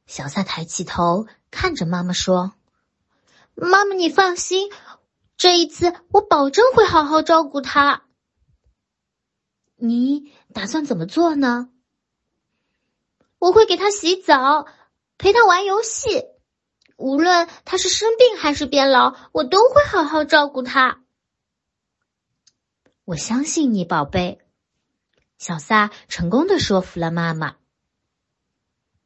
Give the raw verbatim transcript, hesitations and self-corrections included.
小萨抬起头，看着妈妈说： 妈妈，你放心，这一次我保证会好好照顾他。 你打算怎么做呢？ 我会给他洗澡，陪他玩游戏，无论他是生病还是变老，我都会好好照顾他。 我相信你，宝贝。小萨成功地说服了妈妈。